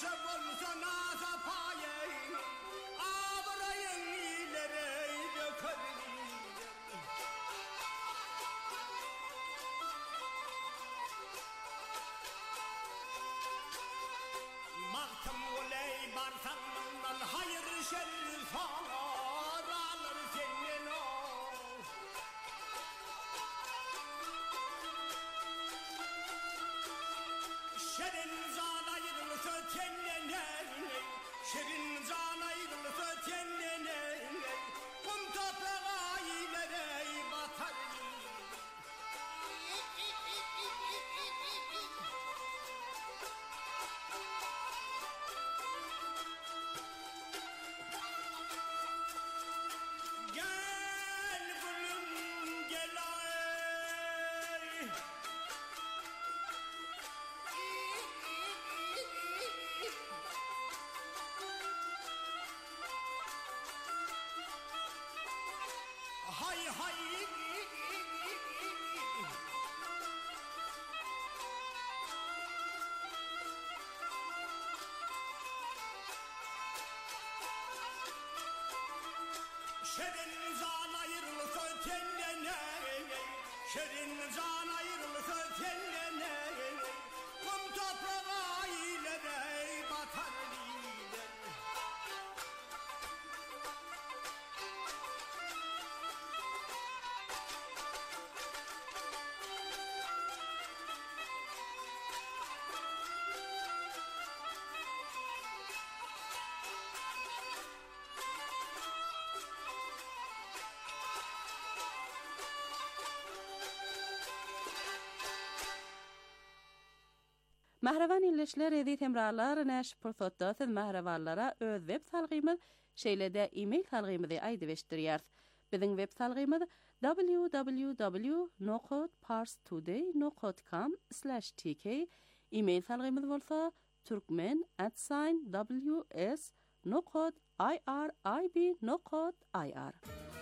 Mahravan illeşler edi temrarlar näş pursatda siz mahravanlara öz web salgymy şeýlede e-mail salgymy aýdy beşdirýär. Biziň web salgymyz www.parstoday.com/tk. E-mail salgymyz bolsa turkmen@ws.irib.ir.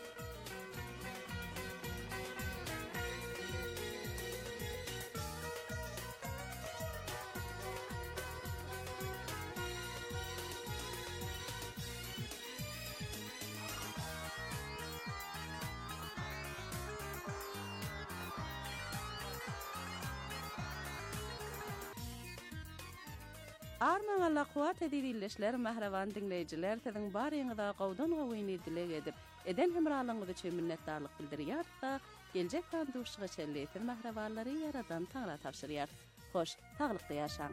Arman Allah kuwat edilişler mahravan dinleyijiler siziň baryňyza gowdan gowyny dilek edip eden hemralygyňyzy üçin minnetdarlyk bildirýär da geljek banduşyga çelleýär mahrawanlary yaradan taňra tapşyrýar. Hoş, taglykda ýaşaň.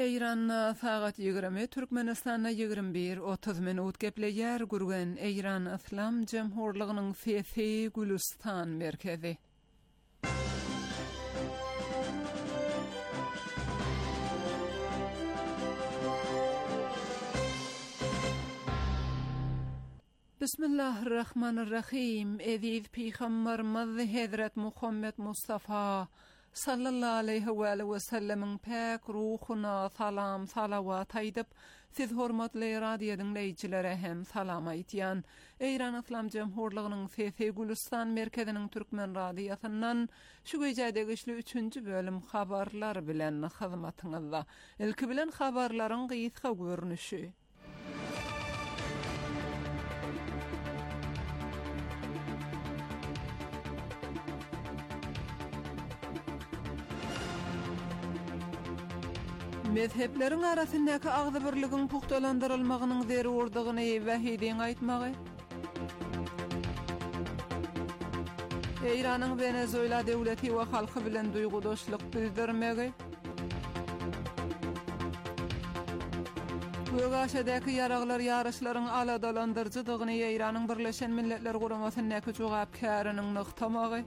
Eyran sagat 20, Türkmenistan'a 21, 30 minut gepleyer gurgen Eyran İslam Cemhurluğu'nun Fethi Gülistan merkezi. Bismillahirrahmanirrahim. Eziz Peygamberimiz Hazret Muhammed Mustafa sallallahu aleyhi ve sellem'in pek ruhuna salam salavat aydıp, siz hormatly radio dinleýijilere hem salam aýtýan. Eyran İslam Cemhurluğu'nun Fethi Gülistan merkezinin Türkmen radiosundan şu gecädegi 3-nji bölüm habarlar bilen hyzmatyňyzda. Ilki bilen habarlaryň gysga görnüşi. Mezheplerin arasyndaky agdy birligiň puhtalandyrylmagynyň zerurdygyny Wahidin aýtmagy. Eýranyň Venezuela döwleti we halky bilen duýgudaşlyk bildirmegi. Gögaşadaky yaraglar ýaryşlaryň aladalandyrjydygyny Eýranyň Birleşen Milletler Guramasynyň jogapkarynyň nykdamagy.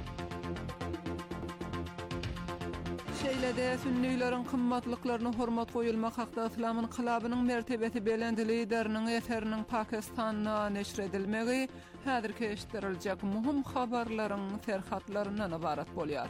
Şeýlede sünniýleriň kymmatlyklaryna hormat goýulmak hakda Islam inqilabynyň mertebeti belend lideriniň eseriniň Pakistanda neşr edilmegi häzirki eşitdiriljek muhim habarlaryň serhatlaryndan ibarat bolýar.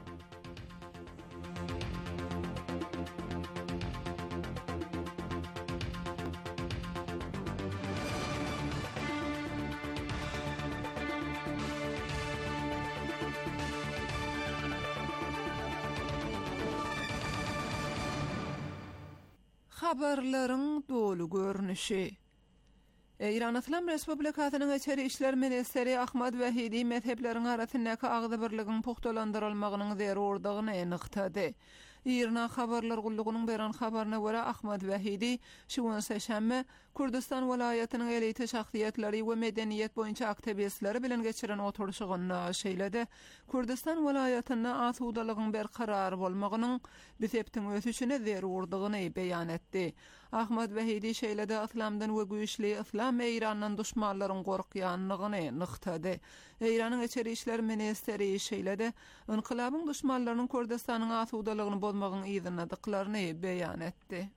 Habarlaryň dolu görnüşi. Eýran İslam Respublikasynyň Içeri işler ministeri Ahmad Wahidi mezhepleriň arasyndaky agdy birligiň puhtalandyrylmagynyň zerurdygyny enýetdi. Irna habarlar gullugynyň beran habaryna görä Ahmad Wahidi şu şäme Kurdistan welaýatynyň elite şahsiýetleri we medeniýet boýunça aktivistleri bilen geçiren oturuşygyny şeýledi. Kurdistan welaýatyna asudalygyň berkarar bolmagynyň bizeptiň ösüşine zerurdygyny beýan etdi. Ahmad Wahidi şeýlede Islamdan we güýçli Islam Eýrandan düşmanlaryň gorkýanlygyny nykdy. Eýranyň Içeri işler ministeri şeýlede inqilabyň düşmanlarynyň Kurdistanyň asudalygyny bozmagyň ýygynadyklaryny beýan etdi.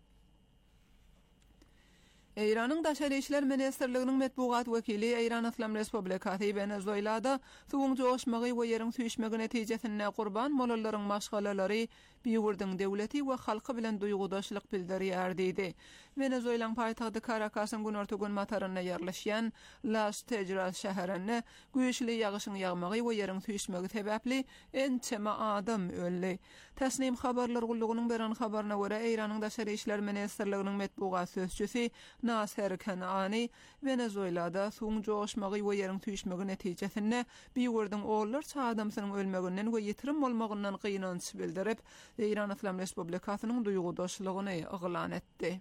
Eýranyň Daşary işler ministerliginiň medbugat wekili Eýran İslam Respublikasy Venezuelada suwuň joşmagy we ýeriň süýşmegi netijesinde gurban bolalaryň maşgalalary biýurdyň döwleti we halky bilen duýgudaşlyk bildirýär diýdi. Venezuelaň paýtagty Caracasyň günortagy mataryna ýerleşýän Las Tejras şäherinde güýçli ýagyşyň ýagmagy we ýeriň süýşmegi sebäpli ençeme adam öldi. Täsnim habarlar gullugynyň beran habaryna görä Eýranyň Daşary işler ministerliginiň medbugat sözçüsi Nasser Kanani Venezuelada suwuň joşmagy we ýeriň süýşmegi netijesinde biýurdyň oğullarça adamsynyň ölmeginden we ýetirim bolmagyndan gynanç bildirip Eýran İslam Respublikasynyň duýgudaşlygyny ýaglan etdi.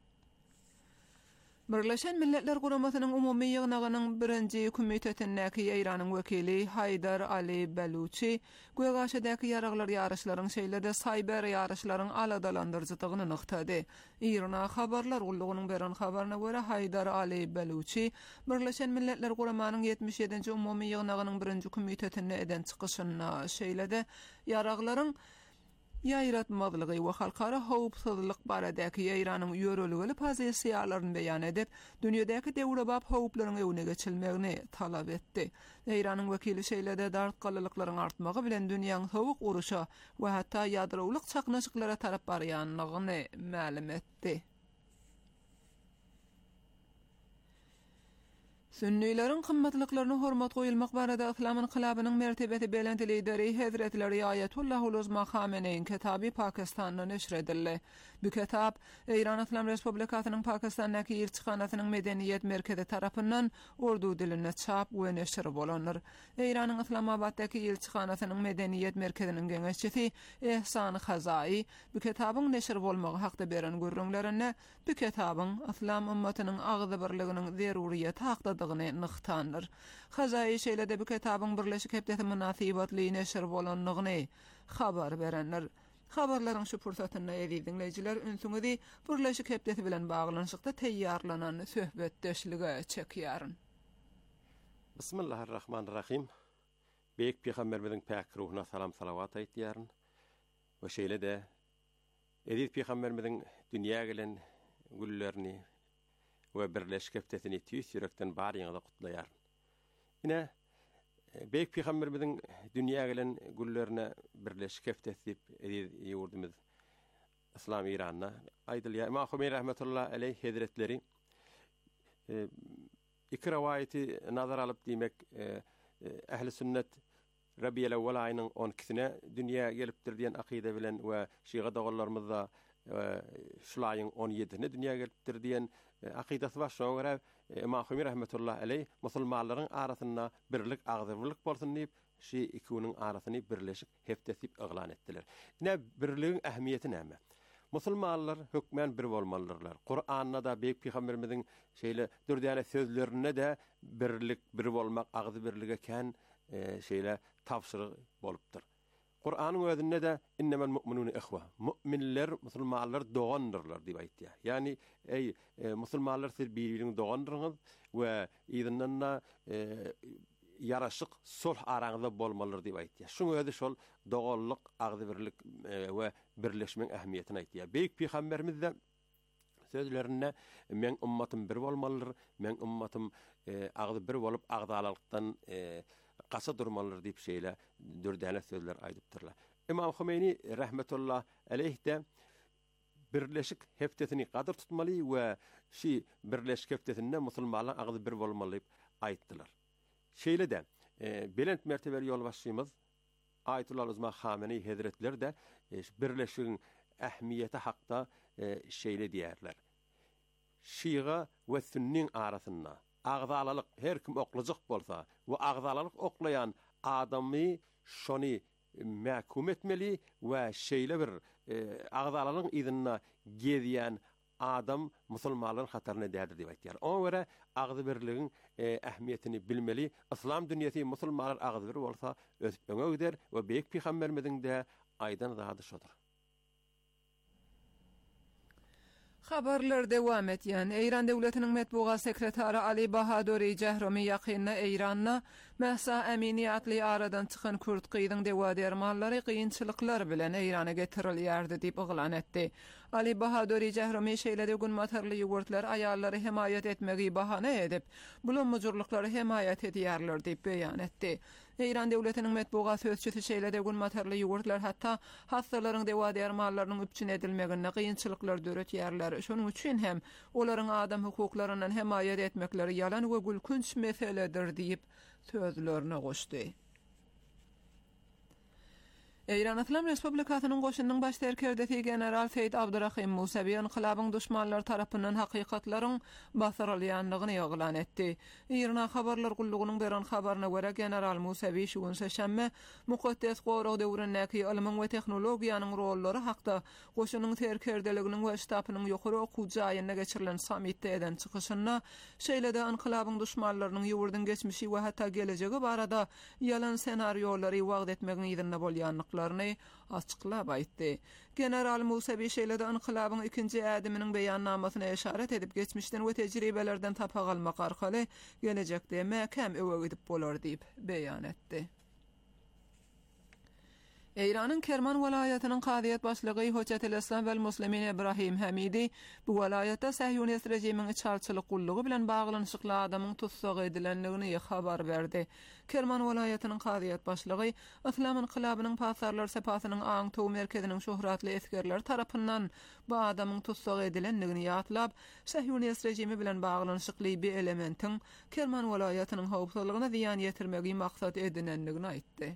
Birleşen Milletler Guramasynyň umumy ýygnagynyň 1-nji komitetindäki Eýranyň wekili Haydar Ali Baluchi Gögaşadaky yaraglar ýaryşlaryň şeýlede cyber ýaryşlaryň aladalandyrjydygyny nykdy. Irna habarlar gullugynyň beran habaryna görä Haydar Ali Baluchi Birleşen Milletler Guramanyň 77-nji umumy ýygnagynyň 1-nji komitetinde eden çykyşyna şeýlede yaraglaryň ýaýratmazlygy we halkara howpsuzlyk baradaky Eýranyň ýörelgeli pozisiýalaryny beýan edip, dünýädäki dewlebap howplaryň öwüne geçilmegini talap etdi. Eýranyň wekili şeýlede dartgalylyklaryň artmagy bilen dünýäň sowuk uruşa we hatda ýadrowylyk çaknaşyklara tarap barýanlygyny ma'lum etdi. Sünniýleriň kymmatlyklaryna hormat goýulmak barada Islam inqilabynyň mertebeti belend lideri Hazretleri Ayetullah Uzma Khameneiň kitaby Pakistanda neşr edildi. Bu kitap Eýran İslam Respublikasynyň Pakistandaky elçixanasynyň medeniýet merkezi tarapyndan urdu diline çap we neşr bolanlar. Eýranyň Islamabaddaky elçixanasynyň medeniýet merkeziniň geňeşçisi Ehsan Khazai bu kitabyň neşr bolmagy hakda beren görüňlerini bu kitabyň Islam ummatynyň agdy birliginiň zeruriýeti hakdadygyny nykdandyr. Khazai şeýlede bu kitabyň Birleşik Hepdeti münafibatly neşr bolanlygyny habar berenler. Habarlaryň şu pursatyna edi dinleyijiler ünsüňizi birleşik hepdeti bilen baglanşykda teýýarlanan söhbetdeşlige çekýäryn. Bismillahirrahmanirrahim. Beýik Peýgamberimiziň pak ruhuna salam salawat aýtýaryn. We şeýle de Edip Peýgamberimiziň dünýä gelen güllerini we birleşik hepdetini tüýs ýürekden bary ýyňyda gutlaýar. Ine Beýik Peýgamberimiziň dünýä gelen güllerine birleşik hepdet diýip ýurdumyz İslam Iranyna aýdylýar. Imam Humeýni rahmetullah aleyh hazretleri iki rivayeti nazar alıp diýmek ehli sünnet Rabiul Awwal aýynyň 12-sine dünýä gelipdir diýen akide bilen we şiğa dogullarymyzda şulaýyň 17-sine dünýä gelipdir diýen akidesi var. Şoňa görä Imam Humeýni rahmetullah aleyh musulmanlaryň arasynda birlik agdyrlyk bolsun diýip şi ikiniň arasyny birleşik hepdet diýip eglan etdiler. Ine birligiň ähmiýeti näme? Musulmanlar hökmen bir bolmalydylar. Kur'an'da da Beýik Peýgamberimiziň şeýle dördäne sözlerine de birlik, bir bolmak, agdy birlige eken şeýle tapşyryk bolupdyr. Kur'anyň özünde de innemel mu'minuna ihwa. Mu'minler, musulmanlar dogandyrlar diýip aýtdy. Yani ey musulmanlar siz bir-biriniň dogandyryňyz we ýa-da yaraşyk sulh araňyzda bolmalydyr diýip aýtdy. Şoň özü şol doganlyk, agdy birlik we birleşmeň ähmiýetini aýtdy. Beýik Peýgamberimiz de sözlerinde men ummatym bir bolmalydyr, men ummatym agdy bir bolup agdalykdan qasa durmalydyr diýip şeýle dördäne sözler aýdypdyrlar. Imam Humeýni rahmetullah aleyh de birleşik hepdetini gadyr tutmaly we şi birleşik hepdetinde musulmanlar agdy bir bolmaly diýip aýtdylar. Şeýle de belent mertebeli ýolbaşçymyz Ayetullah Uzma Hameneý Hazretleri de birleşigiň ähmiýeti hakda şeýle diýerler. Şiğa we sünniň arasynda agdalyk her kim oklajak bolsa we agdalyk oklayan adamy şony mahkum etmeli we şeýle bir agdalygyň ýygyna gezýän adam musulmanlaryň hataryna dädir diýip aýtýar. Ona görä agdy birligiň ähmiýetini bilmeli. İslam dünýäsi musulmanlar agdy bir bolsa ösüp öňe gider we Beýik Peýgamberimiziň de aýdan zady şodur. Habarlar dewam etýän. Eýran döwletiniň medbugat sekretary Ali Bahadori Jahromy ýakynda Eýranna Mahsa Amini atly aradan çykan Kürt gyýdyň dewadermanlary kynçylyklar bilen Eýrana getirilýärdi diýip eglan etdi. Ali Bahadori Jahromy şeýle de gün matarly ýogurtlar aýallary hemaýat etmegi bahana edip, bulan mujurlyklary hemaýat edýärler diýip beýan etdi. Eýran döwletiniň medbugat sözçüsi şeýle de gün matarly ýogurtlar hatda hastalaryň dewadermanlarynyň üpçün edilmegine kynçylyklar döretýärler. Şonuň üçin hem olaryň adam hukuklarynyň hemaýat etmekleri ýalan we gülkünç meseledir diýip sözlerine goşdy. Eýran Islam Respublikasynyň goşunyň baş terkerdeti general Feyd Abdurrahim Musavi inqilabyň düşmanlary tarapyndan hakykatlaryň basyrylýanlygyny ýaglan etdi. Eýran habarlar gullugynyň beran habaryna görä general Musavi şu gün şäme mukaddes gowrak döwründäki ilmiň we tehnologiýanyň rollary hakda goşunyň terkerdeliginiň we ştapynyň ýokary okuwjy aýyna geçirilen sammitde eden çykyşyna şeýle de inqilabyň düşmanlarynyň ýurdun geçmişi we hatda gelejegi barada ýalan senariýolary wagt etmegiň ýerinde bolýanlyk açıklap aýtdy. General Musavi şeýle de inqilabyň ikinji ädiminiň beýannamasyna eşaret edip geçmişden we tejribelerden tapa galmak arkaly gelecekde mäkem öwe gidip bolar diýip beýan etdi. Eýranyň Kerman welaýatynyň Qadiýat başlygy Hoçatel Islam we Muslimin Ibrahim Hamidi bu welaýatda Sahyonist rejimiň çarçylyk gullugy bilen baglanyşykly adamyň tutsak edilenligini habar berdi. Kerman welaýatynyň Qadiýat başlygy Islam inqilabynyň pasarlar sepatynyň aň tow merkeziniň şöhratly eskerler tarapyndan bu adamyň tutsak edilenligini ýatlap, Sahyonist rejimi bilen baglanyşykly bir elementiň Kerman welaýatynyň howpsuzlygyna ziýan ýetirmegi maksat edilenligini aýtdy.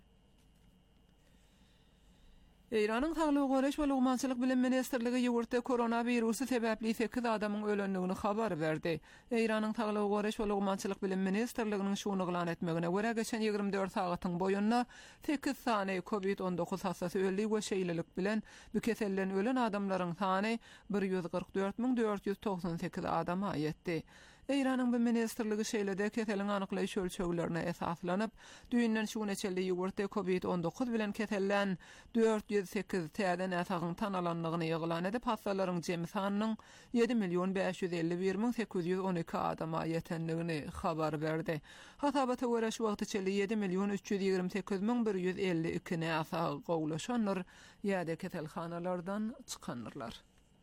Eýranyň Saglyk Goreş we Lugmançylyk bilen Ministrligi ýurtda koronawirusi sebäpli 8 adamyň ölenligini habar berdi. Eýranyň Saglyk Goreş we Lugmançylyk bilen Ministrliginiň şunu eglan etmegine görä geçen 24 sagatyň boýundan 8 sany COVID-19 hastasy öldi we şeýlelik bilen bu keselden ölen adamlaryň sany 144.498 adama ýetdi. Eýranyň bir ministerligi şeýlede keteliň anyklaýyş ölçeglerine esaslanyp, düýünden şu neçeldi ýugurty COVID-19 bilen ketellen 408 täden äsagyň tanalanlygyny ýyglan edip, hastalaryň jemy sanynyň 7.551.812 adama ýetenligini habar berdi. Hasabata görä şu wagtda 7.328.152 näsa gowlaşanlar ýa-da ketelhanalardan çykanlar.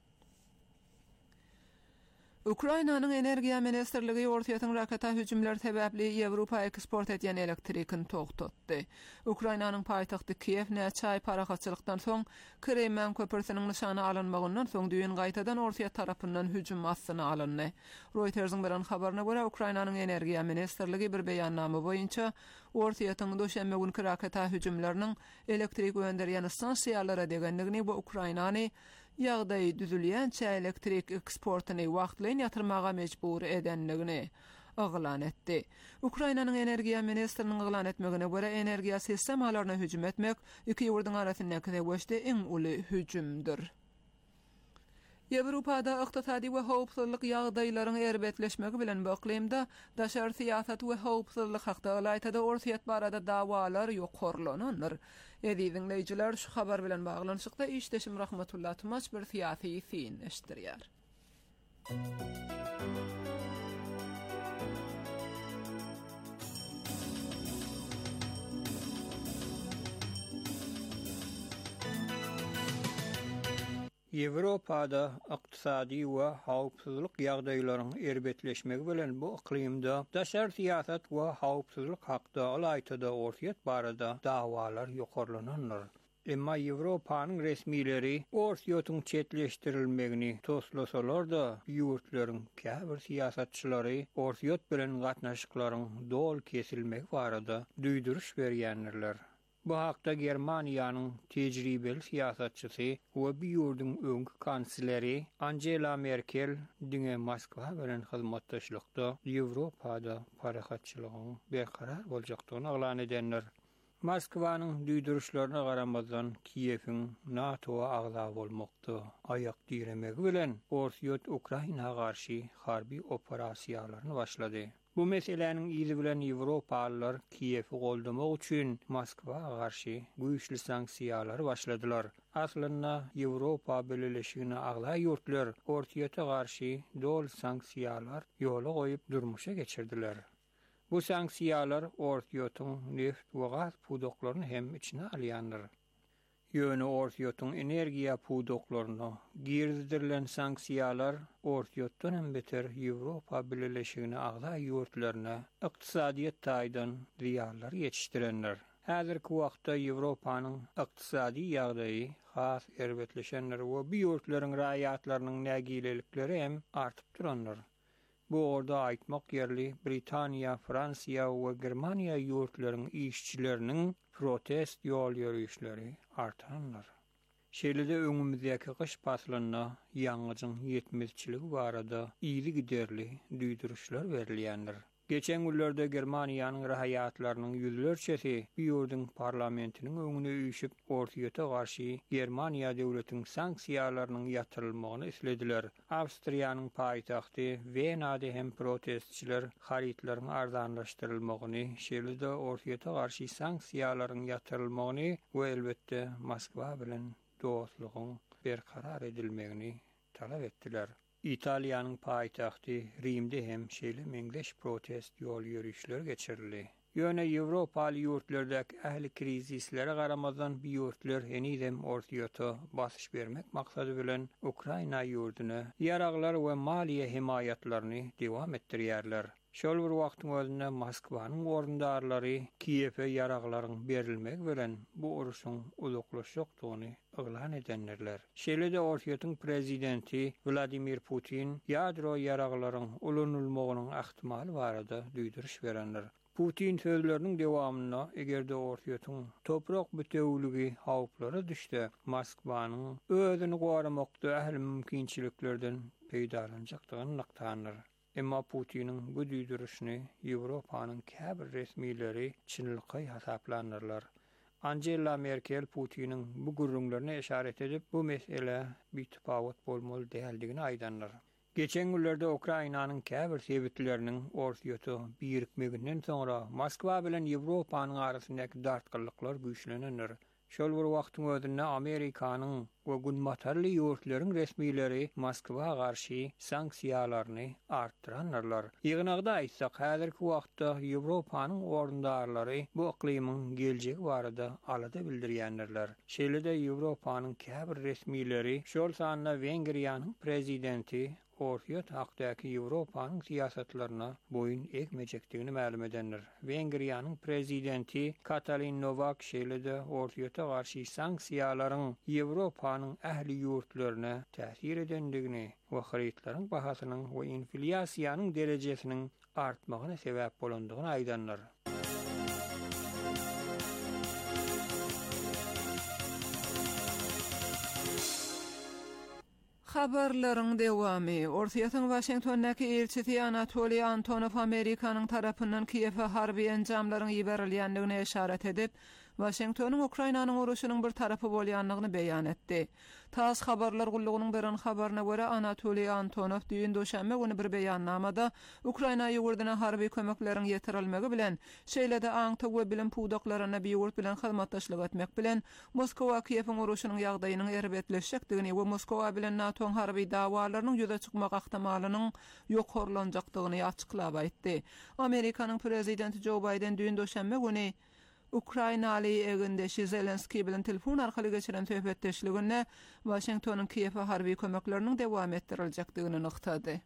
Ukrainanyň energiýa ministerligi ortaýatyň raketa hüjümleri sebäpli Ýewropa eksport edýän elektrikini togtatdy. Ukrainanyň paýtagty Kiev näçe ay paragatçylykdan soň Kremen köprüsiniň nişana alınmagyndan soň düýün gaýtadan ortaýat tarapyndan hüjüm astyna alyndy. Reuters'ın bilen habaryna görä Ukrainanyň energiýa ministerligi bir beýannama boýunça ortaýatyň döşembe günkü raketa hüjümleriniň elektrik gönderýän stansiýalara degenligini bu Ukrainany ýagdaý düzülýänçe elektrik eksportyny wagtlaýyn ýatyrmaga mejbur edenligini ýylan etdi. Ukrainanyň energiýa ministriniň ýylan etmegine görä energiýa sistemalaryna hüjüm etmek iki ýurduň arasyndaky degişde iň uly hüjümdir. Ýewropada ykdysady we howpsuzlyk ýagdaýlaryň erbetleşmegi bilen bu iklimde daşary siýasat we howpsuzlyk hakda aýtada ortaýat barada dawalar ýokarlanýar. Dinleýijiler şu habar bilen baglanyşykda işdeşim Rahmetullah Tumaç bir siýasy fin eşdirýär. Ýewropada ykdysady we howpsuzlyk ýagdaýlaryň erbetleşmegi bilen bu iklimde daşary siýasat we howpsuzlyk hakda aýtada ortaýat barada dawalar ýokarlanýar. Emma Ýewropanyň resmileri ortaýatyň çetleşdirilmegini toslasalar da ýurtlaryň käbir siýasatçylary ortaýat bilen gatnaşyklaryň dol kesilmegi barada duýduruş berýänler. Bu hakda Germaniýanyň tejribeli siýasatçysy we bir ýurdun öňkü kansleri Angela Merkel diňe Moskwa bilen hyzmatdaşlykda Ýewropada parahatçylygyň berkarar boljakdygyny ýylan edenler. Moskwanyň duýduruşlaryna garamazdan Kiýewiň NATO-a agza bolmakda aýak diremegi bilen ortaýat Ukrainaga garşy harby operasiýalaryny başlady. Bu meseleniň izi bilen Ýewropalılar Kiýewi goldamak üçin Moskwaga garşy güýçli sanksiýalar başladylar. Aslynda Ýewropa Birleşigine agza ýurtlar ortaýata garşy dol sanksiýalar ýola goýup durmuşa geçirdiler. Bu sanksiýalar ortaýatyň neft we gaz pudoklaryny hem içine alýandyr. Ýöne ortaýatyň energiýa pudoklaryna girdirilen sanksiýalar ortaýatdan hem beter Ýewropa Birleşigine agza ýurtlaryna ykdysadyýet taýdan ziýanlar ýetişdirenler. Häzirki wagtda Ýewropanyň ykdysady ýagdaýy has erbetleşenler we bu ýurtlaryň raýatlarynyň nägilelikleri hem artyp duranlar. Bu orada aýtmak ýerli Britaniýa, Fransiýa we Germaniýa ýurtlaryň işçileriniň protest ýol ýürüýüşleri artanlar. Şeýlede öňümizdäki gyş paslyna ýangyjyň ýetmezçiligi barada ýyly giderli duýduruşlar berilýändir. Geçen günlerde Germaniýanyň raýatlarynyň ýüzlerçesi bir ýurdun parlamentiniň öňüne üýşüp ortaýata garşy Germaniýa döwletining sanksiýalarynyň ýatyrylmagyny islediler. Awstriýanyň paýtagty Wenada hem protestçiler haritlaryň arzanlaşdyrylmagyny, şeýlede ortaýata garşy sanksiýalaryň ýatyrylmagyny we elbetde Moskwa bilen dostlugyň berkarar edilmegini talap etdiler. İtaliyanyň paýtagty Rimde hem şeýle meňdeş protest ýol ýürüýüşleri geçirildi. Ýöne Ýewropaly ýurtlardaky ähli krizislere garamazdan bir ýurtlar henüzem ortaýata basyş bermek maksady bilen Ukraina ýurduny ýaraglar we maliýe himayatlaryny dowam etdirýärler. Şol bir wagtyň özünde Moskwanyň orundarlary Kiýewe ýaraglaryň berilmegi bilen bu uruşyň uzaklaşykdygyny ýylan edenler. Şeýlede ortaýatyň prezidenti Vladimir Putin ýadro ýaraglaryň ulanylmagynyň ähtimaly barada duýduruş berenler. Putin sözlerinin dewamyna egerde ortaýatyň toprak bütewligi hawplara düşse, Moskwanyň özüni goramakda ähli mümkinçiliklerden peýdalanjakdygyny naktandyr. Emma Putiniň bu duýduruşyny Ýewropanyň käbir resmileri çynlygy hasaplanyrlar. Angela Merkel Putiniň bu gurrunlaryna işaret edip bu mesele bir tapawut bolmaly däldigini aýdanlar. Geçen günlerde Ukrainanyň käbir sebitleriniň ortaýaty birikmeginden soňra Moskwa bilen Ýewropanyň arasyndaky dartgyrlyklar güýçlenenler. Şol bir wagtyň özünde Amerikanyň we günmatarly ýurtlary resmiýleri Moskwa garşy sanksiýalaryny artdyranlar. Ýygnagda aýtsak, häzirki wagtda Ýewropanyň orundarlary bu iklimiň geljegi barada alada bildirýänler. Şeýle-de Ýewropanyň käbir resmiýleri şol sanyna Wengriýanyň prezidenti ortaýat hakdaky Ýewropanyň siýasatlaryna boyun egmejekdigini ma'lum edenler. Wengriýanyň prezidenti Katalin Novak şeýle-de ortaýata garşy sanksiýalaryň Ýewropanyň ähli ýurtlaryna täsir edendigini we haritlaryň bahasynyň we inflyasiýanyň derejesiniň artmagyna sebäp bolandygyny aýdanlar. Habarlaryň dewamy. Ortaýatyň Washingtondaky elçisi Anatoly Antonov Amerikanyň tarapyndan Kiýewe harby enjamlaryň ýeberilýändigine işaret edip, Washingtonyň Ukrainanyň uruşynyň bir tarapy bolýanlygyny beýan etdi. TASS habarlar gullugynyň beren habaryna görä Anatoly Antonov düýün döşänme güni bir beýannamada Ukraina ýurduna harby kömekleriň ýetirilmegi bilen, şeýle-de aňta we bilim puwdaklaryna biýurt bilen hyzmatdaşlyk etmek bilen Moskwa Kiýewiň uruşynyň ýagdaýynyň erbetleşjekdigini we Moskwa bilen NATO'ň harby dawalarynyň ýüze çykmak ähtimalynyň ýokarlanjakdygyny açyklap aýtdy. Amerikanyň prezidenti Joe Biden düýün döşänme güni Ukrainaly egendeşi Zelenski bilen telefon arkaly geçiren töhbetdeşliginde Washingtonyň Kiýewe harby kömekleriniň dewam etdiriljakdygyny nyktady.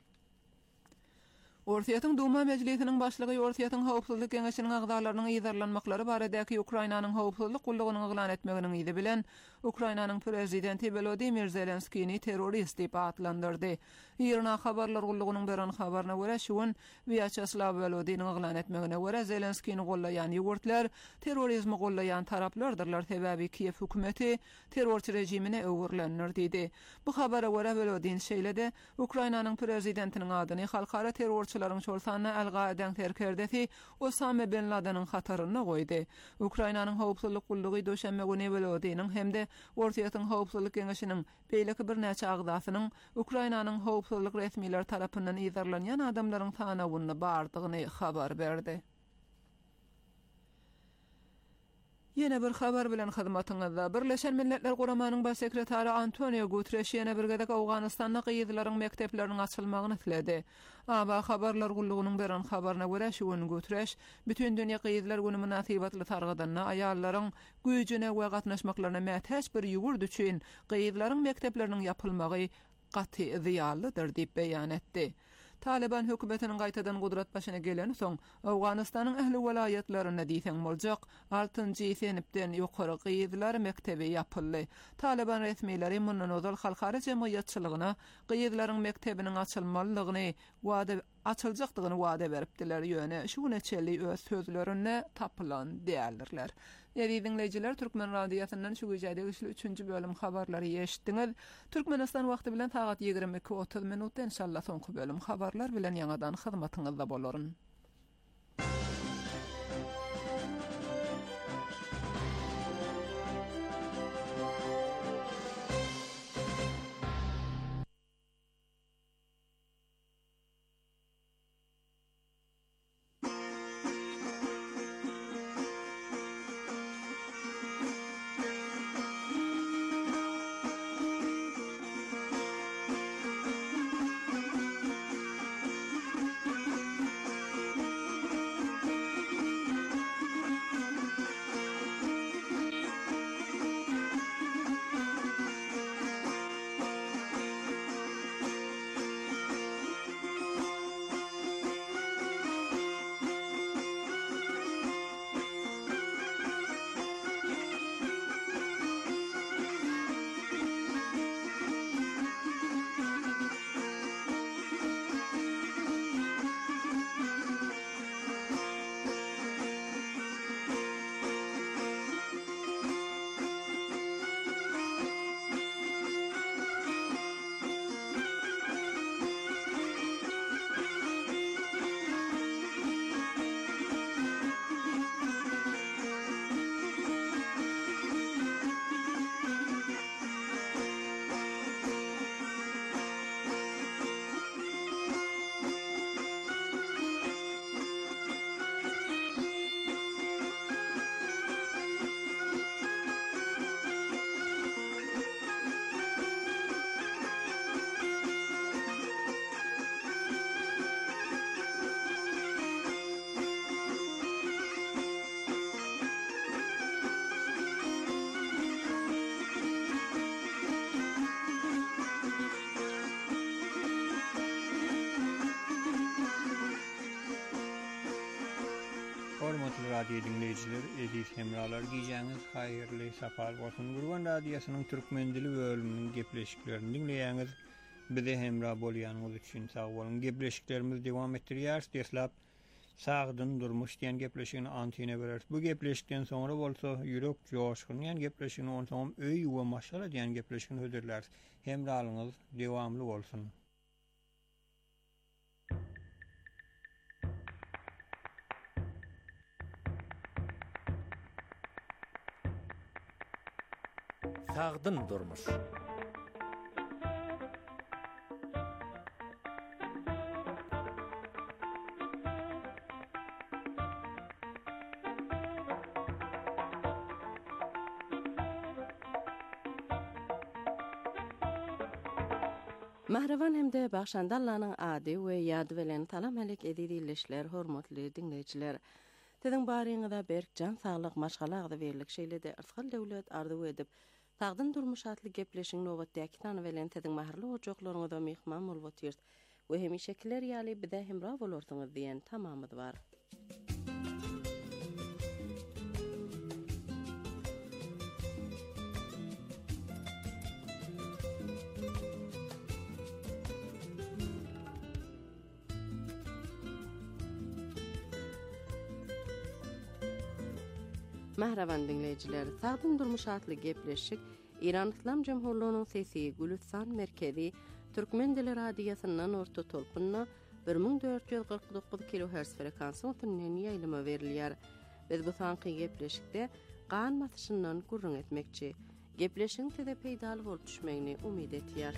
Ortaýatyň Duma Mejlisiniň başlygy Ortaýatyň howpsuzlyk Geňeşiniň agdalarynyň ýyzarlanmaklary baradaky Ukrainanyň howpsuzlyk gullugyny eglan etmeginiň ýyly bilen Ukrainanyň prezidenti Volodymyr Zelenskiyni terrorist diýip atlandyrdy. Ýerine habarlar gullugynyň beren habaryna görä şuň Vyacheslav Volodymyň eglan etmegine görä Zelenskiyni gollaýan ýurtlar terrorizmi gollaýan taraplardyrlar sebäbi Kiýew hökümeti terrorçy rejimine öwürlenir diýdi. Bu habara görä Volodym şeýle-de Ukrainanyň prezidentiniň adyny halkara terrorçylaryň şolsanyna Al-Gaedaň terkerdesi Osama bin Ladenyň hataryna goýdy. Ukrainanyň howpsuzlyk gullugy döşänme güni Volodymyň hemde Ortaýatyň howpsuzlyk Geňeşiniň beýleki bir näçe agdasynyň Ukrainanyň howpsuzlyk resmiýetleri tarapyndan ýyzarlanýan adamlaryň tanawyny bardygyny habar berdi. Yine bir habar bilen hyzmatyňyzda Birleşen Milletler Guramanyň baş sekretary Antonio Guterres ýene bir gedek Awganystanda gyýyzlaryň mekdepleriniň açylmagyny tiledi. Aba habarlar gullugynyň beren habaryna görä şuň Guterres bütün dünýä gyýyzlar güni munasabatly targydyna aýallaryň güýjüne we gatnaşmaklaryna mätäç bir ýugurdy üçin gyýyzlaryň mekdepleriniň ýapylmagy gaty ýalydyr diýip beýan etdi. Taliban hökümetiniň gaýtadan gudrat başyna gelen soň Awganystanyň ähli welaýatlaryna diýsen boljak 6-njy senipden ýokary gyýyzlar mektebi ýapyldy. Taliban resmiýetleri mundan ozal halkara jemgyýetçiligiне gyýyzlaryň mektebiniň açylmalygyny wada açyljakdygyny wada beripdiler ýöne şu neçeli öz sözlerine tapylan diýerler. Ýa-da dinleýijiler Türkmen radiosynyň şu güýjäde 3-nji bölüm habarlary ýeşitdiňiz. Türkmenistan wagty bilen saat 22:30 minutda inşallah soňky bölüm habarlar bilen ýa-dan hyzmatyňyzda bolaryn. radio dinleyiciler, edis hemralar giyeceğiniz hayırlı safar olsun. Gurban Radyosu'nun Türkmen dili bölümünün gepleşiklerini dinleýäňiz. Bize hemra bolýanyňyz üçin sag bolun. Gepleşiklerimiz dowam etdirýär. Deslap sagdyn durmuş diýen gepleşigini antine berer. Bu gepleşikden soňra bolsa ýürek joşgun diýen gepleşigini onsoň öý we maşala diýen gepleşigini höderler. Hemralyňyz dowamly bolsun. Sagdyn durmuş. Mahravan hemde Başandallanyň ady we ýady bilen talam elek edilişler, hormatly dinleýijiler. Teziň baryňyda berkjan saglyk maşgalagda berilek şeýlede artgal döwlet ardy edip Sagdyn durmuş atly gepleşiň nowatdaky tany bilen teziň mahrly ojaklaryňyza mehman bolup ýert. We hemişekiler ýaly bide hemra bolarsyňyz diýen tamamydy bar. Mahravan dinleýijiler, Sagdyn durmuş atly gepleşik İran İslam Jemhurlygynyň sesi Gülistan merkezi Türkmen dili radiosynyň orta tolpunna 1449 kHz frekansyň türünden ýaýlama berilýär. Biz bu sanky gepleşikde gan masyşyndan gurrun etmekçi. Gepleşiň tede peýdaly bolup düşmegini umyt etýär.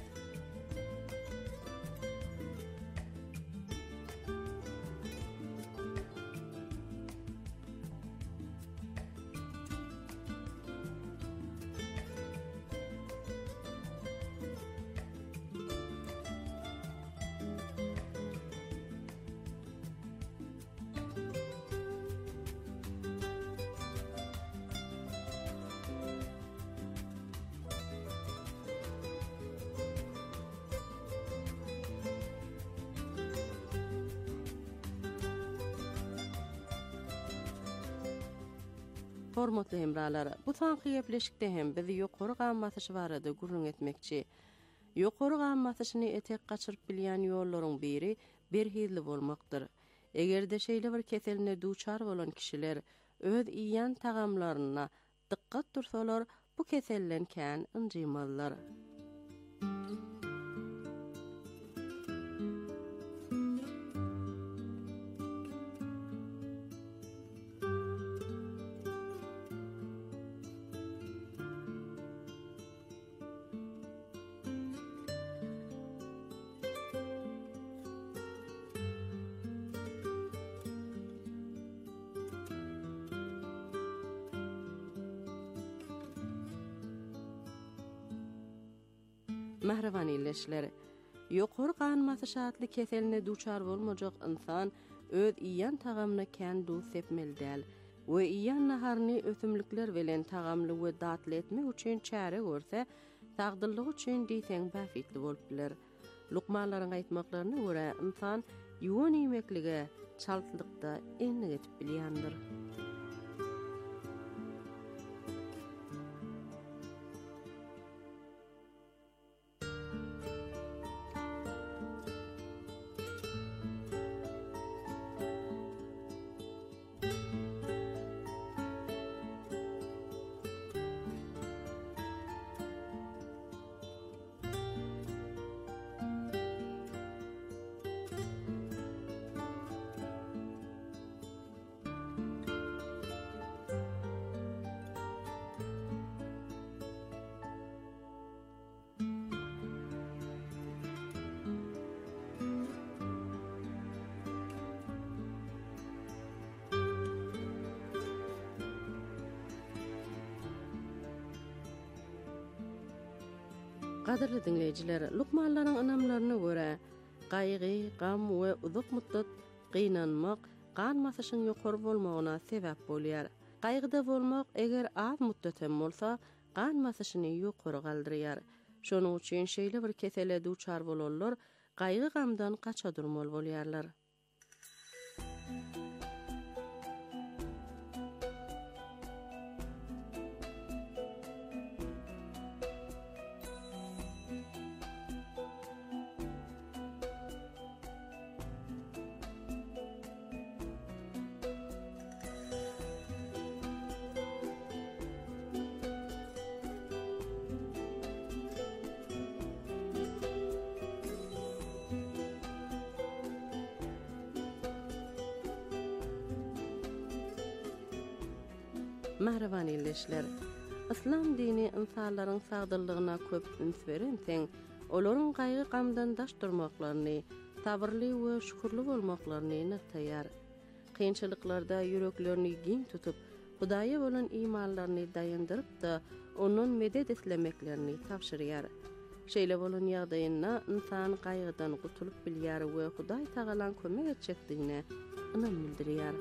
Hormatly hemralar, bu sanky gepleşikde hem bizi ýokary gammatyş barada gurrun etmekçi. Ýokary gammatyşyny etek gaçyryp bilýän ýollaryň biri berhizli bolmakdyr. Egerde şeýle bir keseline duçar bolan kişiler öz iýan tagamlaryna dikkat dursalar, bu kesellen kän ynjymallar. Mahravan illeşler. Ýokary gan masyşatly keseline duçar bolmajak insan öz iýan tagamyna kän du sepmeli däl we iýan naharyny ösümlikler bilen tagamly we datly etmek üçin çäre görse, sagdyllyk üçin diýseň bäfitli bolup biler. Lukmanlaryň aýtmaklaryna görä insan ýuwan ýemeklige çaltlykda enli etip bilýändir. Gaderli dinleyijiler, Lukmanlaryň anamlaryna görä, gaýgy, gam we uzak muddat gynanmak gan masyşyň ýokary bolmagyna sebäp bolýar. Gaýgyda bolmak eger az muddat hem bolsa, gan masyşyny ýokary galdyrýar. Şonuň üçin şeýle bir kesele duçar bolarlar, gaýgy gamdan gaça durmaly bolýarlar. Mahravan illeşler. İslam dini insanların sagdyllygyna köp üns berenseň, olaryň gaýgy gamdan daş durmaklaryny, sabırly we şükürli bolmaklaryny nätaýar. Kynçylyklarda yüreklerini giň tutup, Hudaýa bolan imanlaryny dayandyryp da onuň medet etlemeklerini tapşyrýar. Şeýle bolan ýagdaýynda insan gaýgydan gutulyp bilýär we Hudaý Tagalaň kömek etjekdigine ynam bildirýär.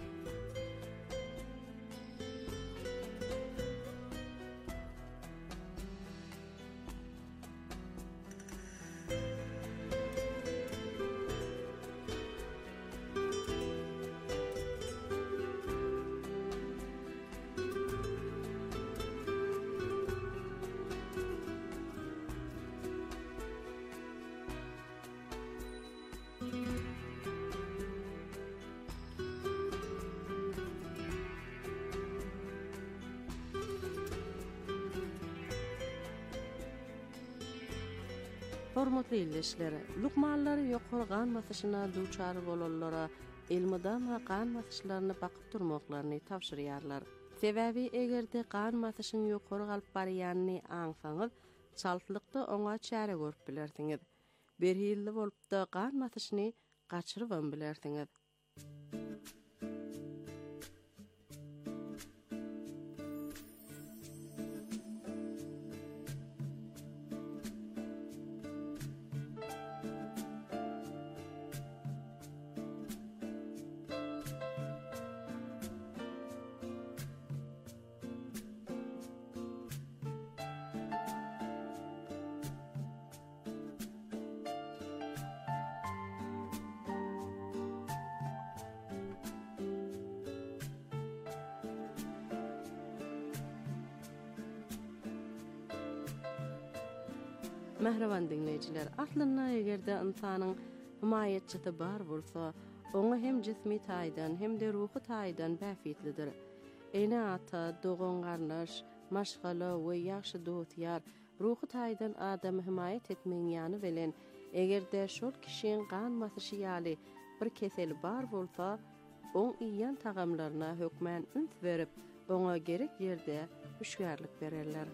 Hormatly illeşler, lukmanlar ýokary gan masyşyna duçar bolanlara ilmidama gan masyşlaryny bakyp durmaklaryny tapşyrýarlar. Sebäbi egerde gan masyşyň ýokary galyp barýanyny aňsaňyz, çaltlykda oňa çäre görüp bilersiňiz. Berhilli bolup da gan masyşyny gaçyryp bilersiňiz. Mahravan dinleyijiler, aslynda egerde insanyň himayetçisi bar bolsa, oňa hem jismi taýdan hem de ruhy taýdan bäfitlidir. Eýne ata, dogan garnaş, maşgala we ýaşy dowtýar, ruhy taýdan adamy himayet etmeň ýany bilen, egerde şol kişiň gan masyşy ýaly bir keseli bar bolsa, oň iýan tagamlaryna hökmän üns berip, oňa gerek ýerde üşgärlik bererler.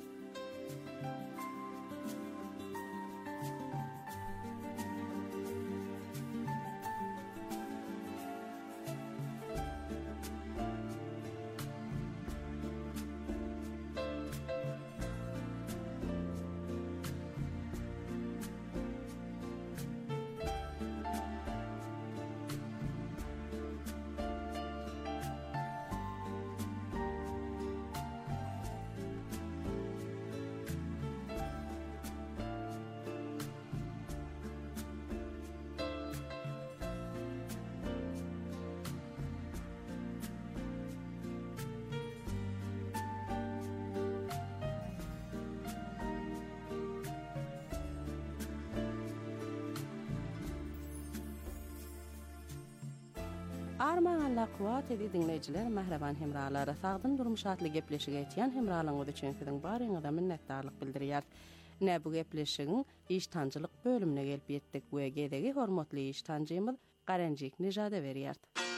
Arman Allah kuwat edi dinleyijiler, Mahravan hemralary sagdyn durmuş atly gepleşige etýän hemralaryňyz üçin siziň baryňyzda minnetdarlyk bildirýär. Ne bu gepleşigiň iştançylyk bölümine gelip ýetdik we gedegi hormatly iştanjymyz Garanjik Nijada berýär.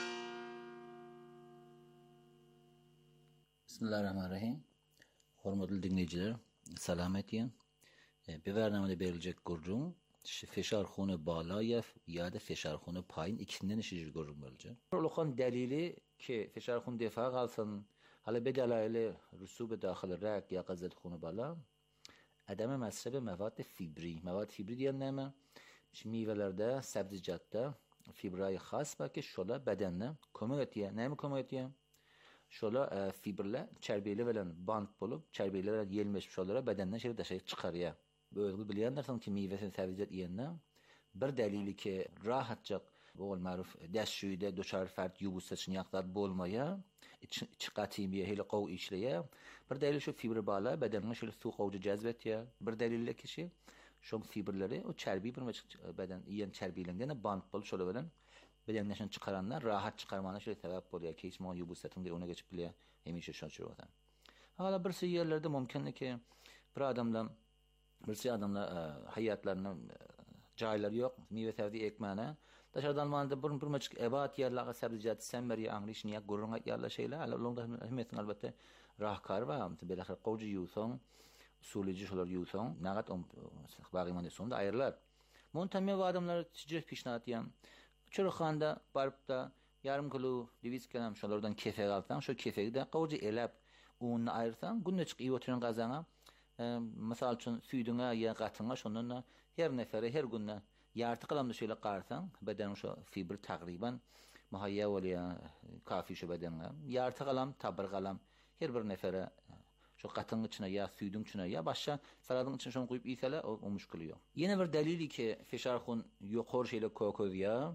Bismillahirrahmanirrahim. Hormatly dinleyijiler, salamet ýen. Bu bernamede beriljek gurrun feşarxone balaya ya da feşarxone payın ikisinden işi görürüm böylece. Ulukan delili ki feşarxone defa kalsın hala bedelaylı rüsube dahil rak ya gazetxone bala adamı mesrebe mevat fibri. Mevat fibri diyen neyme? Meyvelerde, sebzicatta fibrayı khas var ki şola bedenle kömek etiyor. Neyme kömek etiyor? Şola fibrle çerbeyle veren bant bulup çerbeyle veren yelmeşmiş olara bedenden şey dışarı çıkarıyor. Böyle bilenler ki meyvesini sebzet yiyenler bir delili ki rahatça bu maruf dəşüyde doçar fert yubusatçın yaqlar bolmaya çıqatimiye hele qav işleye bir delil şu fibr bala bedenine şöyle su qavcı cezbet ya bir delille kişi şu fibrleri o çerbi bir beden yiyen çerbilerden bant bol şöyle veren bedeninden çıkaranlar rahat çıkarmana şöyle sebep oluyor ki hiç yubusatın da ona geçip bile hemişe şaşırıyor. Hala bir yerlerde mümkün ki bir adamla hayatlarını Caylar yok. Meyve sebze ekmene. Dışarıdan manda bir maçık ebat yerlaga sebzejat semmeri angliş niye gurrunga yerla şeyler. Alonda hemmetin albatta rahkar var. Belahir qawji yuson usulici şolar yuson. Nagat bagi manda sonda ayırlar. Montamme adamlar tijret pişnat yan. Çurxanda barıp da yarım kilo 200 gram şolardan kefe alsan şu kefeyi de qawji elap ununu ayırsan günne çık iyi oturan qazana. Misal üçün süydüňe ya gatyňa şondan her nefere her günne yartı kalamda şöyle qarsan beden şu fibr taqriban muhayya bolýar kafi şu bedenge yartı kalam tabir kalam her bir nefere şu gatyň içine ya süýdüň içine ya başga saladyň içine şonu goýup ýesele o müşkili ýok. Ýene bir delili ki feşarhun ýokary şeýle kokowiýa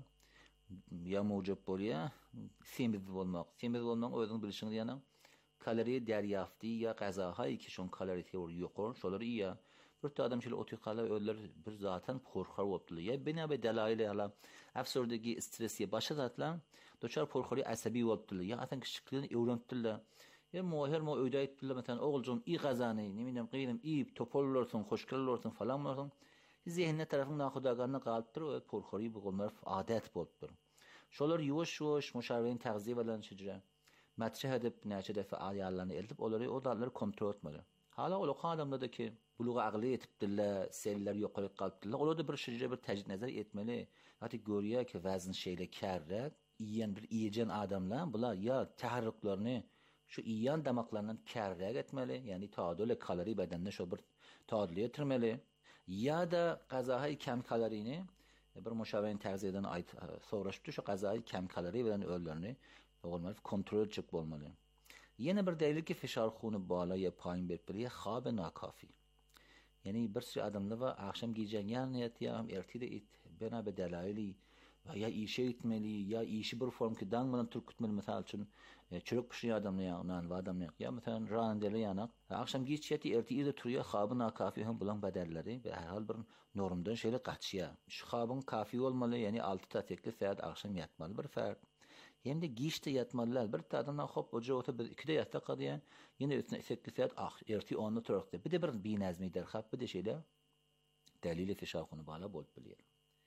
ya mujab bolýar semiz bolmak özüň bilişiňi ýana kalori deryafty ya gazaha ki şon kalori teori ýokary şolary ýa bir adam şöyle otuqala öller bir zaten korkar bolupdy. Ya benabe delail ala afsurdagi stresi başa zatla doçar korkary asabi bolupdy. Ya atan kişiliklerini öwrentdiler. Ya muher mo öýdäýtdiler metan oğulcum iyi gazany, neminem gynym iyi topollarsyň, hoşgörlersiň falan bolsun. Zihne tarafyndan hudagarna galypdyr we korkary bolmalar adat bolupdyr. Şolar ýuwaş-ýuwaş müşawirin tagziýe bilen şeýle matrah edip näçe defa aýallaryny eltip olary o dalary kontrol etmeli. Hala o adamlarda ki buluğa aqli yetipdiler, seller ýokaryp galypdylar. Olar da bir şeýle bir tejrid nazar etmeli. Haty görýär ki wazn şeýle kärrek, iýen bir iýejen adamlar bular ya taharruklaryny şu iýan damaklaryndan kärrek etmeli, ýani taadül kalori bedende şo bir taadül ýetirmeli. Ya da gazahy kem kalorini bir müşawirin tagziýeden soraşdy şu gazahy kem kalori bilen öllerini olmaly, kontrol edip bolmaly. Yine bir delil ki feşar xunu bala ya payin berpiriye xabe nakafi. Yani bir sürü adamlar var akşam giyeceğin ya niyet ya hem ertide it bena be delaili ya işe gitmeli ya işi bir form ki danmadan türkütmeli mesela için çörük pişiyor adamlar ya va adamlar ya mesela randeli yanak akşam giyeceği ertide turuyor xabe nakafi hem bulan bedelleri ve herhal bir normdan şeyle qaçıya. Şu xabın kafi olmalı yani 6 ta teklif saat akşam yatmalı bir fert. Hem de gişte yatmalılar. Bir tadına hop oca ota bir ikide yatta qadyan. Yine üstüne 8 saat erti 10'da turakda. Bir de bir binazmi der xap bir de şeyle delili feşarxunu bala bolup bilýär.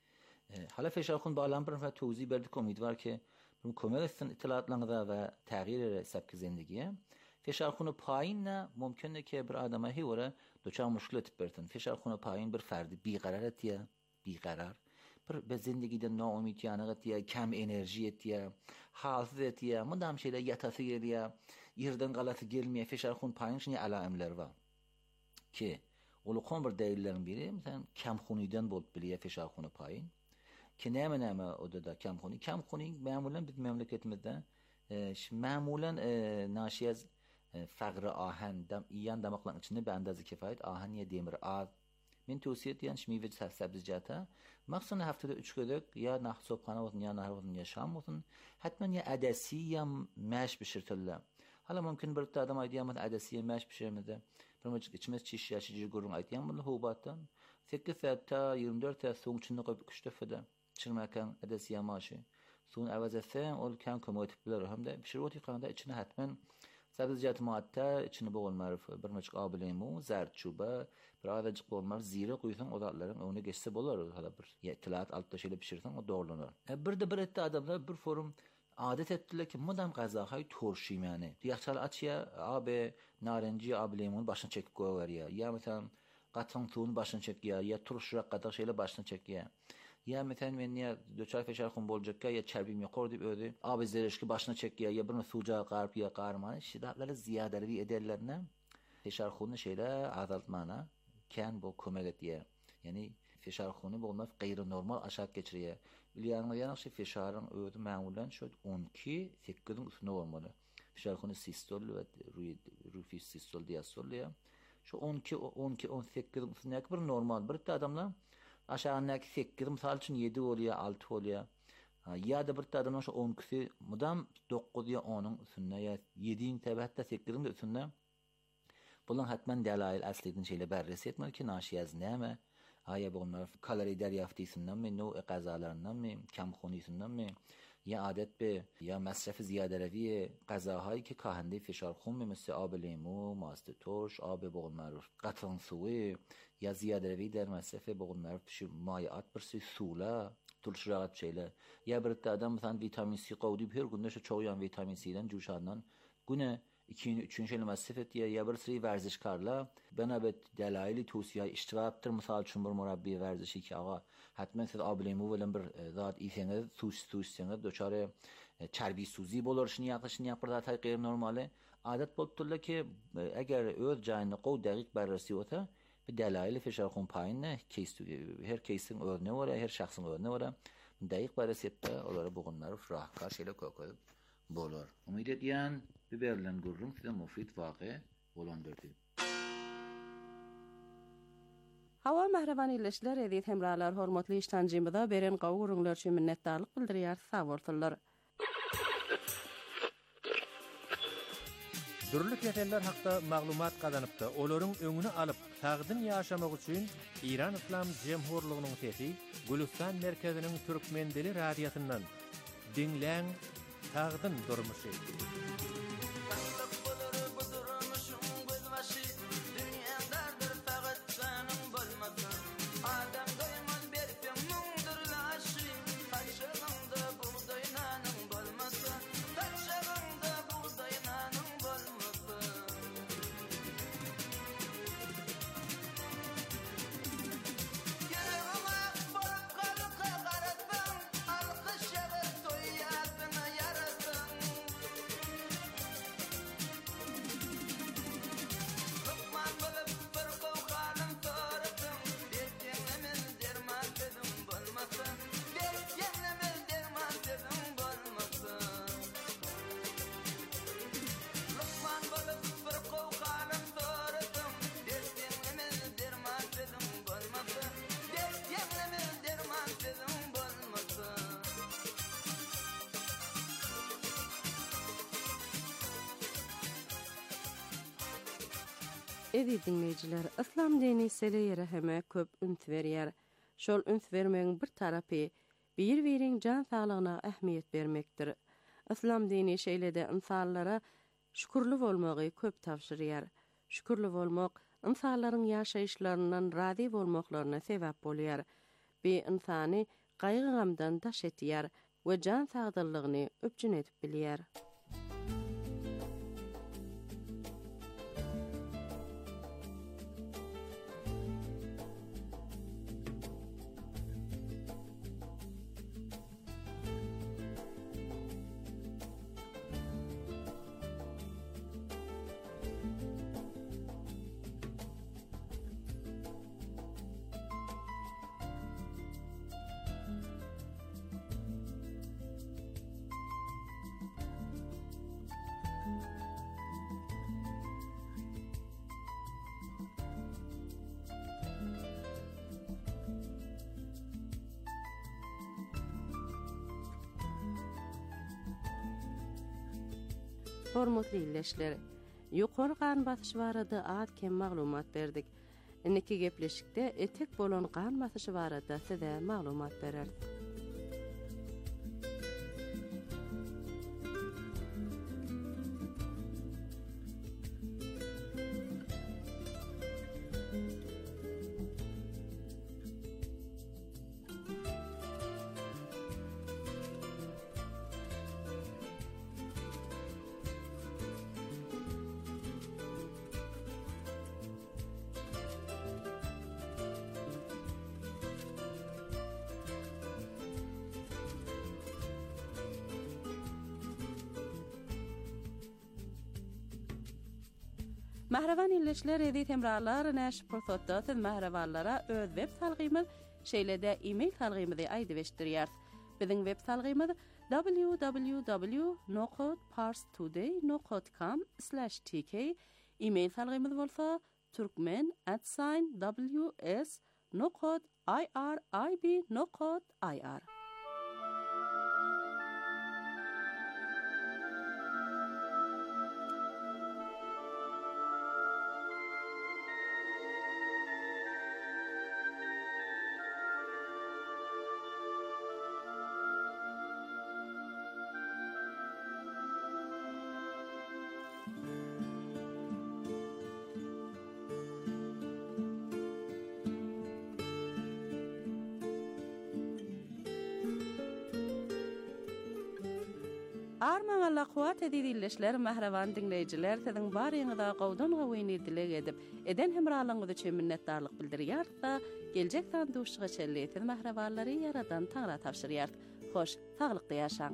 Hala feşarxun balan bir tawzi berdik umidvar ki bu kommersiyal ittilatlarynda we tägir sabki zendigiye feşarxunu paýinna mümkin ki bir adama hewara doçar müşkil etip bersin. Feşarxunu paýin bir ferdi biqarar etýär, biqarar bir zindagide noumid ýanyk etýär, kam enerji etýär, halsız etýär, mundam şeýle ýatasy gelýär, ýerden galaty gelmeýär, feşarxun paýin şeýle alaimler bar. Ki ulukon bir däýillerin biri, mesalan, kam hunydan bolup bilýär feşarxunu paýin. Ki näme odada kam huny? Kam huny mämulen biz memleketimizde mämulen naşiyaz fagry ahan ýan damaklaryň içinde bir andazy kifayet ahan ýa demir az. Men tövsiýe etýän şeýle sebzejata maksany haftada 3 gödek ya nahsopxana bolsun ya nahar bolsun ya şam bolsun hatman ya adasi ya maş pişirtirler. Hala mümkin bir adam aýdýan adasi maş pişirmede bir maçyk içmez çiş ýaşyjy gurrun aýdýan bolu hubatdan 8 saatda 24 saat soň içinde goýup küşdefede çirmäken adasi maşy soň awaz etsen ol kan kömötip biler hemde pişirip otyrganda içine hatman sebzejat madde içine bolmaly bir maçyk abilemu zerçuba bir adacık bolmaly zira goýsan odatlaryň öňüne geçse bolar hala bir ýetilat altta şeýle pişirsen o doglanar. Bir de bir etdi adamlar bir forum adet etdiler ki modam gazahay torşym ýani. Ýaçal açya abi narenci abilemun başyna çekip goýarýar. Ya mesalan gatyň tuğun başyna çekýär, ya turşrak gatak şeýle başyna çekýär. Ya mesalan men ýa doçar feşarxun boljakka ya çerbim ýokary diýip öýdi. Abi zereşki başyna çekýär, ya bir suja garp ya garman şidatlary ziyadary ederlerine feşarxuny şeýle azaltmana kan bu kömek etýär. Yani feşarxuny bolmaz gayri normal aşak geçirýär. Bilýäňiz ýa-ni feşaryň öýdi mämulen şo 12 8-iň üstünde bolmaly. Feşarxuny sistol we rufi sistol diýasol ýa. Şo 12 18-iň üstünde bir normal bir adamlar aşağındaky 8 misal üçin 7 bolýar, 6 bolýar. Ya da bir adamlar şo 12 mudam 9 ýa 10-yň üstünde ýa 7-iň täbätde 8-iň üstünde. Bulan hatman delail aslidin şeýle berresi etmeli ki naşiyaz näme? Aýa bolmaly kalori deryaftysyndam men no gazalaryndan men kam hunysyndam men یا عادت به یا مصرف زیاده روی غذاهایی که کاهنده فشار خون مثل آب لیمو، ماست ترش، آب به قول معروف قطن سوی، یا زیاده روی در مصرف به قول معروف مایعات برسی سولا تلش راحت şeyle ya bir adam مثلا vitamin C قودی her gün نشه çoğuyan vitamin C'den جوشاندن گونه 2-3 şeyle مصرف یا bir سری ورزشکارlar بنا به دلایلی توصیه اشتباهتر مثال چون بر مربی ورزشی که آقا حتما siz آب لیمو ولن bir zat iseniz tuş دچار چربی سوزی بولرشنی یقشنی پردات غیر نرماله عادت بولتله که اگر öz جان قو دقیق بررسی وته به دلایل فشار خون پایین نه کیس her keysin örneği var her şahsın örneği var دقیق بررسی ette onlara bugün maruf rahkar şeyle koyup bolor umid ediyen biberlen gurrun size mufid vakı olandırdı. Hawa mehreban illeşler edit hemralar hormatly iştanjymyda beren gowgurunlar üçin minnetdarlyk bildirýär, sawurtlar. Dürlük yeterler hakda maglumat kazanıpdy. Olaryň öňüni alyp, tagdyn ýaşamak üçin İran İslam Jemhurlygynyň sesi Gülistan merkeziniň Türkmen dili radiýasyndan dinläň tagdyn durmuşy. Edi dinleyijiler, İslam dini seleyere heme köp üns berýär. Şol üns bermegiň bir tarapy bir-biriň jan saglygyna ähmiýet bermekdir. İslam dini şeýlede insanlara şükürli bolmagy köp tawşyrýar. Şükürli bolmak insanlaryň ýaşaýyşlaryndan razy bolmaklaryna sebäp bolýar. Bi insany gaýgy gamdan daş etýär we jan sagdallygyny öpjün edip bilýär. Hormatly illeşler, ýokary gan basyşy barada az kem maglumat berdik. Inniki gepleşikde etek bolan gan basyşy barada size maglumat berer. Mahravan illeşler edit emralar näş prosotda mahravanlara öz web salgymyz şeýlede e-mail salgymyzy aýdyp Biziň web salgymyz www.nocodeparstoday.com/tk. E-mail salgymyz bolsa turkmen@ws.irib.ir. Arman Allah kuwat edilişler mahravan dinleyiciler sizin barýyňyza gowdan gowyn dilek edip eden hemralaňyzy üçin minnetdarlyk bildirýär da geljek sanduşyga çelleýär mahrawanlary yaradan taňra tapşyrýar. Hoş, taglykda ýaşaň.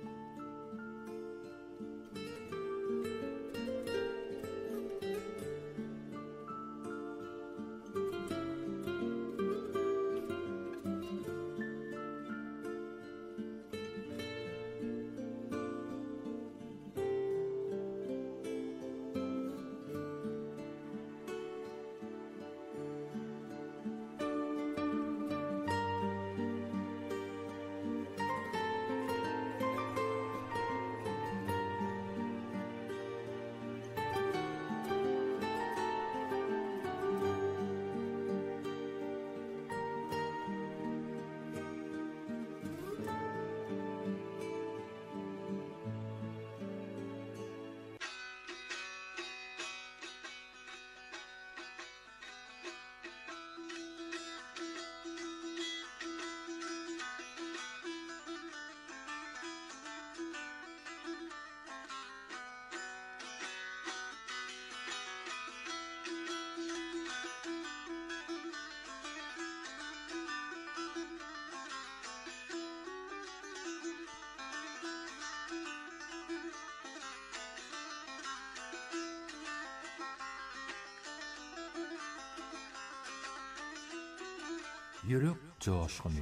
Yürek coşkuny.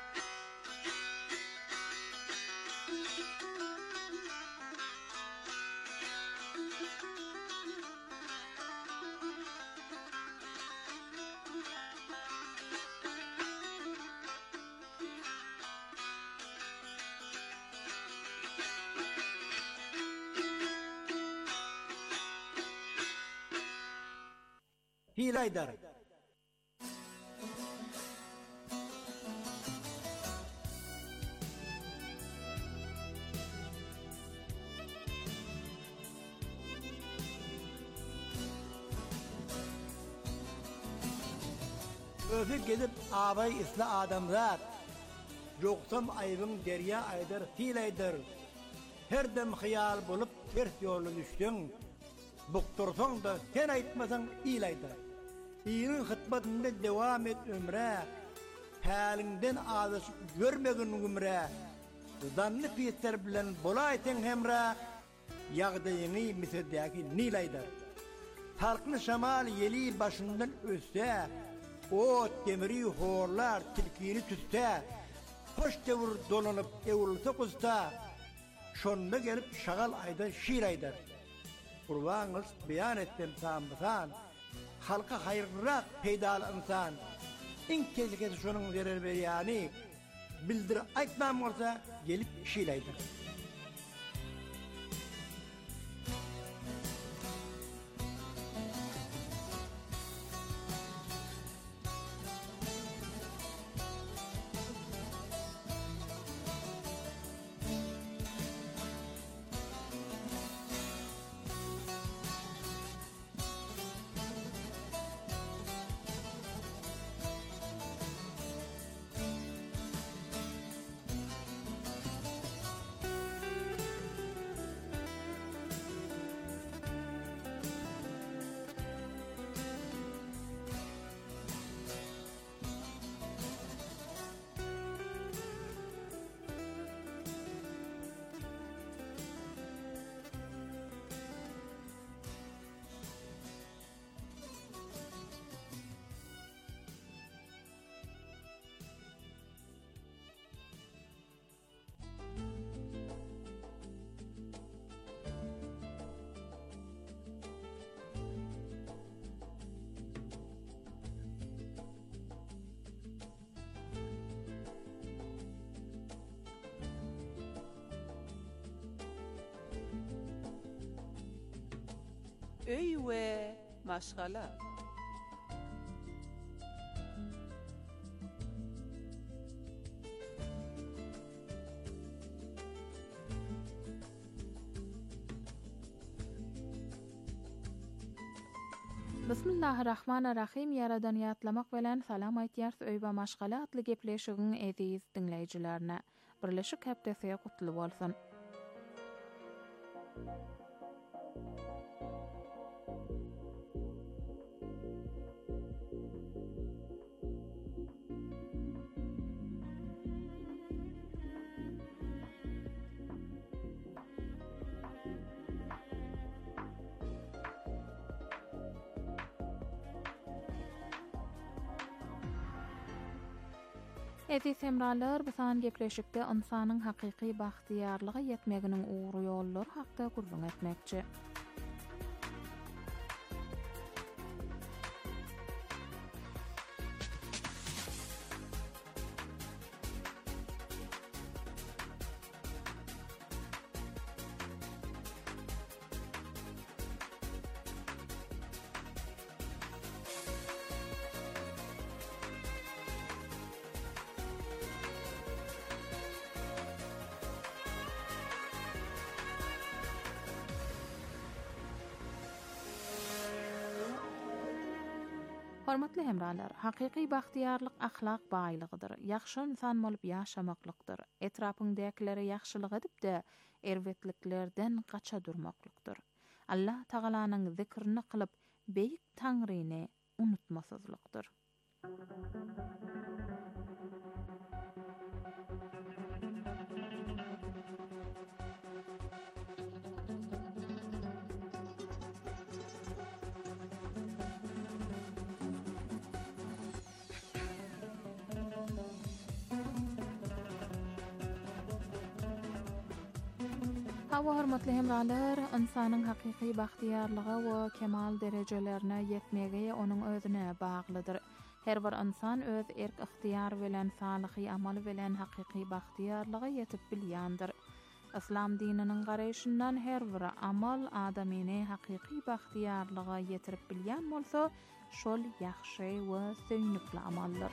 Hilaydar. Öfük gidip ağabey isla adamlar. Yoksam ayvın derya aydar hilaydar. Her dem hayal bulup ters yolu düştün. Buktursan da sen aytmasan iyilaydar. İyinin hıtmatında devam et ömre. Halinden ağzışı görmegin ömre. Zanlı piyetler bilen bolayten hemre. Yağdayını misedeki nilaydar. Halkını şamal yeli başından össe. O demiri horlar tilkini tüste. Hoş devur dolanıp evulsa kusta. Şonda gelip şagal ayda şiir aydar. Kurbanız beyan ettim tamamsan. Halka hayırrak peydal insan. İn keziketi şonun verir beyani. Bildir aytmam olsa gelip şiir aydar. Öy ve maşgala. Bismillahirrahmanirrahim. Yaradan ýatlamak bilen salam aýtýar öý we maşgala atly gepleşigiň eziz dinleýijilerine. Birleşik hepdesiýe gutly bolsun. Eziz hemralar, bu gepleşikde insanyň hakyky bahtiýarlygy ýetmeginiň uğru ýollary hakda gurrun etmekçi. Hormatly hemralar, hakyky bahtiýarlyk ahlak baýlygydyr. Ýagşy insan bolup ýaşamaklygydyr. Etrapyňdakileri ýagşylyk edip-de erwetliklerden gaça durmaklykdyr. Allah Tagalanyň zikrini kılıp beýik Taňryny unutmasazlykdyr. Hawa hormatly hemralar, insanyň hakyky bahtiýarlygy we kemal derejelerine ýetmegi onuň özüne baglydyr. Her bir insan öz erk ihtiýar bilen salyhy amal bilen hakyky bahtiýarlyga ýetip bilýändir. İslam dininiň garaýşyndan her bir amal adamyny hakyky bahtiýarlyga ýetirip bilýän bolsa, şol ýaxşy we söýnükli amallar.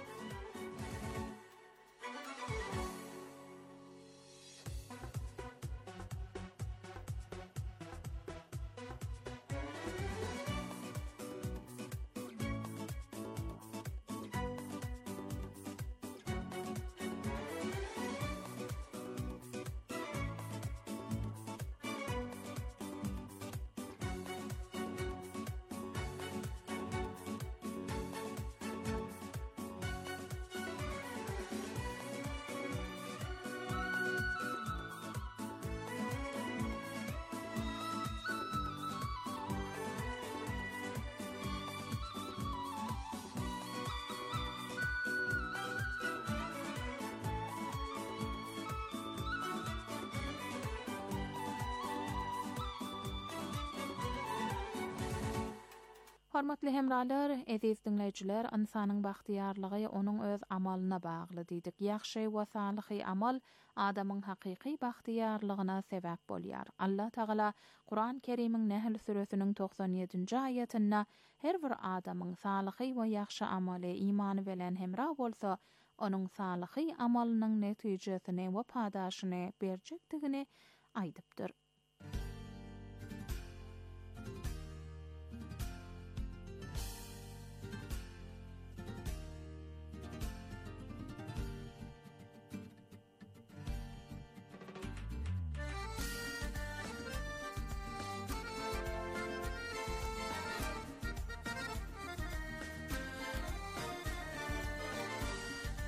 Hormatly hemralar, eziz dinleyijiler, insanyň bahtiýarlygy onuň öz amalyna bagly diýdik. Ýagşy we salyhy amal adamyň hakyky bahtiýarlygyna sebäp bolýar. Allah Taala Qur'an Kerimiň Nehl suresiniň 97-nji aýatynda her bir adamyň salyhy we ýagşy amaly imany bilen hemra bolsa, onuň salyhy amalynyň netijesini we padaşyny berjekdigini aýdypdyr.